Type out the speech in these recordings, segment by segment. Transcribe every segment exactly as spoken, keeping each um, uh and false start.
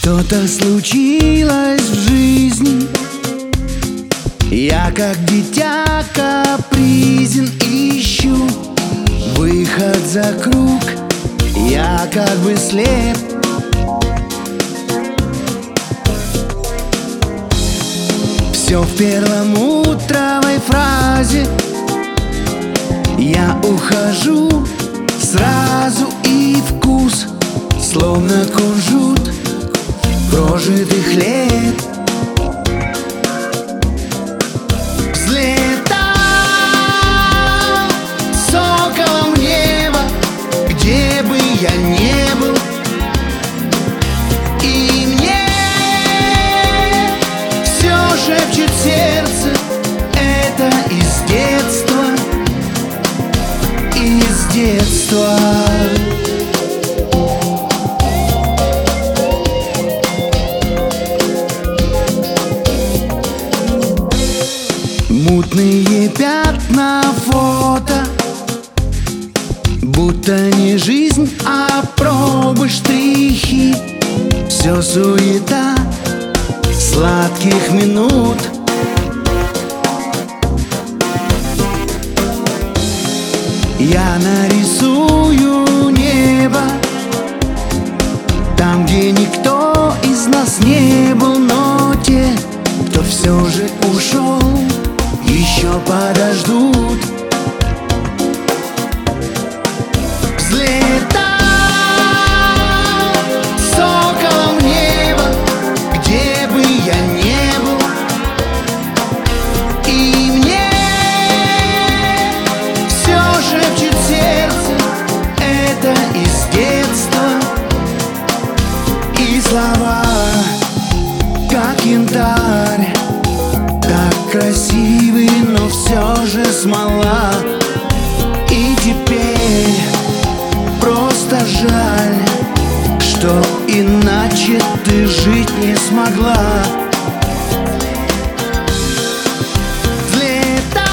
Что-то случилось в жизни. Я как дитя капризен, ищу выход за круг. Я как бы слеп. Все в перламутровой фразе. Я ухожу сразу, и вкус словно кунжут прожитых лет. Взлетал соколом в небо, где бы я не был, и мне все шепчет сердце: это из детства, из детства. Мутные пятна фото, будто не жизнь, а пробы, штрихи. Все суета сладких минут. Я нарисую небо там, где никто из нас не был, но те, кто все же ушел, еще подождут. Взлетал соколом в небо, где бы я не был, и мне все шепчет сердце: это из детства. И слова, как янтарь, так красивый, но все же смола. И теперь просто жаль, что иначе ты жить не смогла. Взлетал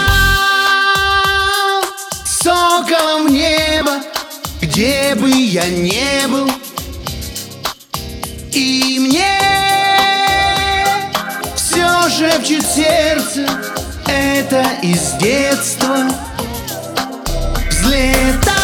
соколом в небо, где бы я не был, и мне все шепчет сердце: это из детства. Взлетал